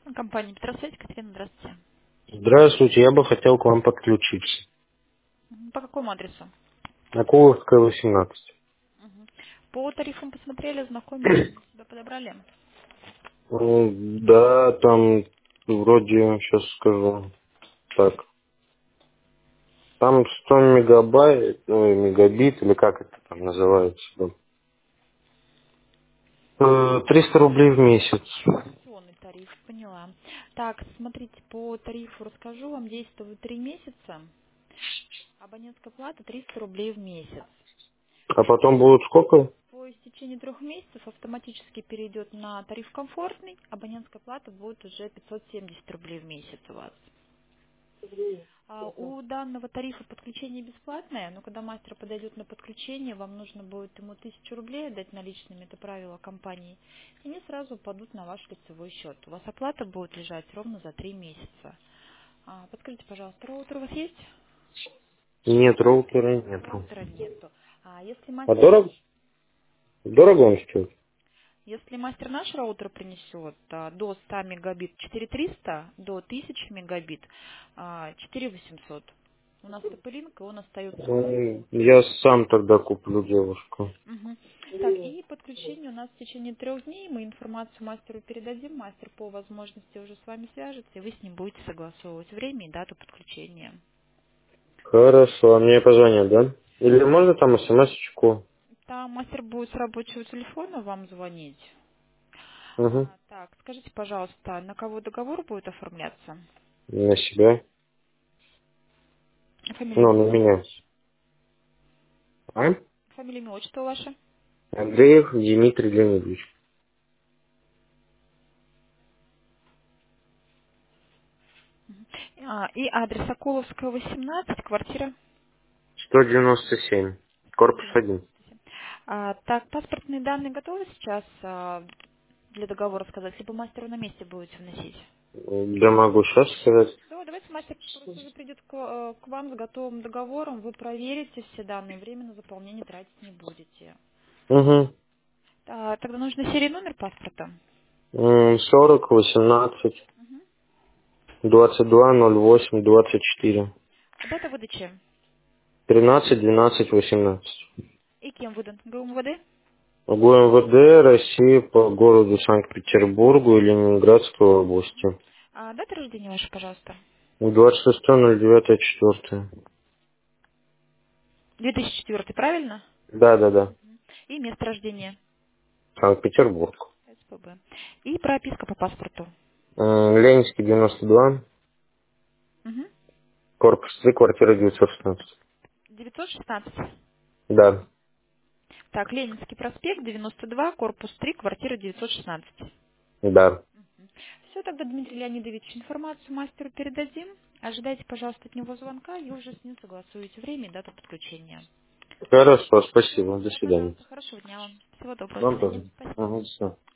Компания Петросвязь, Катерина, здравствуйте. Здравствуйте, я бы хотел к вам подключиться. По какому адресу? На Куловская, 18. По тарифам посмотрели, знакомились, себя подобрали. Да, там вроде, сейчас скажу, так, там 100 мегабайт, мегабит, или как это там называется, да. 300 рублей в месяц. Акционный тариф, поняла. Так, смотрите, по тарифу расскажу, вам действует 3 месяца. Абонентская плата 300 рублей в месяц. А потом будут сколько? По истечении 3 месяцев автоматически перейдет на тариф комфортный. Абонентская плата будет уже 570 рублей в месяц у вас. У данного тарифа подключение бесплатное, но когда мастер подойдет на подключение, вам нужно будет ему 1000 рублей отдать наличными, это правило компании, и они сразу падут на ваш лицевой счет. У вас оплата будет лежать ровно за 3 месяца. Подскажите, пожалуйста, роутер у вас есть? Нет, роутера нету. Роутера нету. Если А мастер дорого? наш Дорого он стоит? Если мастер наш роутер принесет до 100 мегабит 4300, до 1000 мегабит 4800. У нас топ-линк, и он остается у вас. Я сам тогда куплю девушку. Мгм. Так, и подключение у нас в течение 3 дней. Мы информацию мастеру передадим, мастер по возможности уже с вами свяжется, и вы с ним будете согласовывать время и дату подключения. Хорошо, а мне позвонят, да? Или можно там смс-очку? Там мастер будет с рабочего телефона вам звонить. Угу. Так, скажите, пожалуйста, на кого договор будет оформляться? На себя. Фамилия, Ну, имя, на отчество меня. ваше? А? Фамилия, имя, отчество ваше? Андреев Дмитрий Леонидович. И адрес Соколовская, 18, квартира 197. Корпус 1. 197. Так, паспортные данные готовы сейчас для договора сказать, либо мастеру на месте будете вносить? Да могу сейчас сказать. Все, давайте мастер просто уже придет к вам с готовым договором, вы проверите все данные, время на заполнение тратить не будете. Угу. Тогда нужно серийный номер паспорта. 40, 18, 22, 08, 24. Дата выдачи 13, 12, 18. и кем выдан? ГУМВД? ГУМВД России по городу Санкт-Петербургу и Ленинградской области. Дата рождения ваша, пожалуйста. 26.09.4. 2004, правильно? Да, да, да. И место рождения. Санкт-Петербург. СПБ. И прописка по паспорту. Ленинский 92, Угу. корпус 3, квартира 916. 916. Да, Так, Ленинский проспект, 92, корпус 3, квартира 916. да. Все, тогда, Дмитрий Леонидович, информацию мастеру передадим. Ожидайте, пожалуйста, от него звонка и уже с ним согласуете время и дату подключения. Хорошо, спасибо. До свидания. Пожалуйста, хорошего дня вам. Всего доброго, до Вам свидания. тоже. Спасибо. Ага, до свидания.